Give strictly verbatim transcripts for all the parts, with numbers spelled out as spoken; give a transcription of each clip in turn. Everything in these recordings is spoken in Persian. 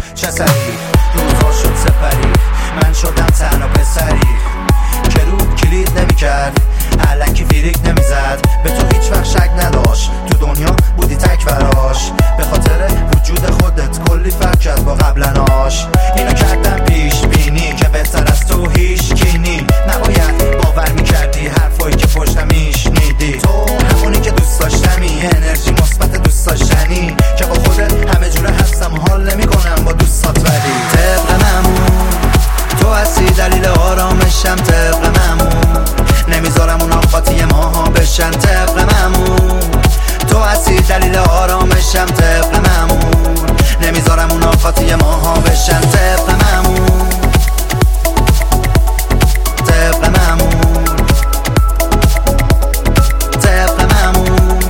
چه سری روزا شد سپری، من شدم تنها پسری که رود کلید نمی کرد، علکی فیریک نمی زد، به تو هیچ وقت شک نداشت، تو دنیا بودی تک براش، به خاطر وجود خودت کلی فرق کرد با قبلناش. اینو کردم پیش بینی که بهتر از تو هیچ کینی، نباید باور می کردی حرفایی که پشتم میشنیدی. تو همونی که دوست داشتمی، انرژی مثبت دوست داشتنی که با خودت همه جوره هستم و حال نمی کنم با دوستات، ولی طبق معمول تو هستی دلیل آرامشم، طبق معمول نمیذارم اون آقاتی ماها بشن، طبق معمول تو هستی دلیل آرامشم، طبق معمول نمیذارم اون آقاتی ماها بشن، طبق معمول طبق معمول طبق معمول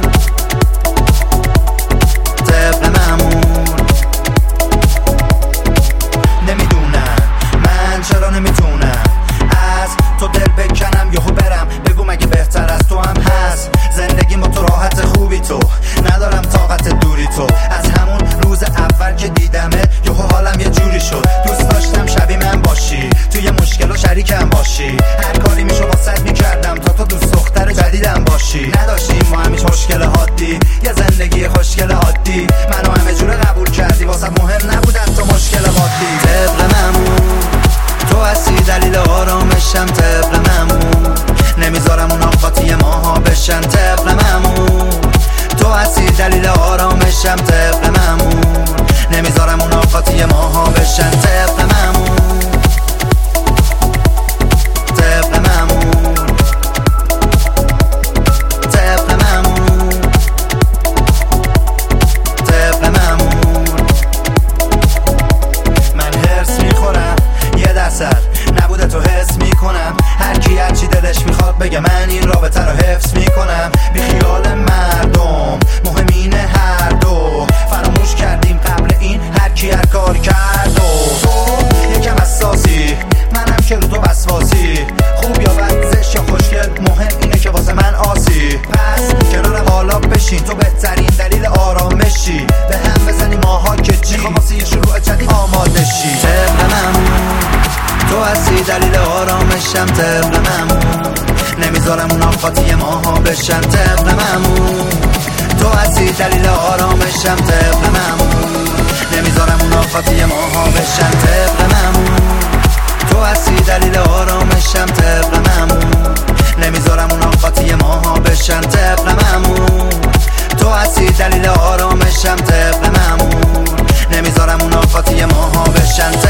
طبق معمول. نمیدونم من چرا نمیتونم از تو دل بکنم یهو برم، بگو مگه بهتر از تو هم هست؟ زندگی با تو راحت خوبی، تو ندارم طاقت دوری، تو از همون روز اول که دیدمه یهو حالم یه جوری شد، دوست داشتم شبیه من باشی، توی مشکل و شریکم باشی، هر کاری میشو واسط میکردم تا تو دوست دختر جدیدم باشی. نداشتیم ما همیش مشکل حادی، یه زندگی خوشگل عادی، منو همه جوره قبول کردی، واسط مهم نبودن تو مشکل عادی. طبق معمول تو هستی دلیل آرامشم، طبق معمول نمیذارم اون آقاتی ماها بشن، طبق معمول تو هستی دلیل آرامشم، طبق معمول نمیذارم اون آقاتی ماها بشن، طبق معمول طبق معمول طبق معمول طبق معمول. من هرس میخورم یه درصد نبوده تو حس میکنم، هر کی هرچی دلش میخواد بگه، من این رابطه رو حفظ میکنم، بی خیال مردم مهم اینه هر دو فراموش کردیم قبل این هر کی هر کار کرد، و تو یکم حساسی منم که رو تو وسواسی، خوب یا بد زشت یا خوشگل مهم اینه که واسه من آسی، پس کنار حالا بشین تو بهترین دلیل آرامشی، به هم بزنیم ماها که چی میخوام واسه یه شروع جدید آماده شی. طبق معمول تو هستی دلیل آرامشم، طبق معمول نمیذارم اون آقاتی ماها بشن، طبق معمول تو هستی دلیل آرامشم، طبق معمول نمیذارم اون آقاتی ماها بشن، طبق معمول تو هستی دلیل آرامشم، طبق معمول نمیذارم اون آقاتی ماها بشن، طبق معمول تو هستی دلیل آرامشم، طبق معمول نمیذارم اون آقاتی ماها بشن.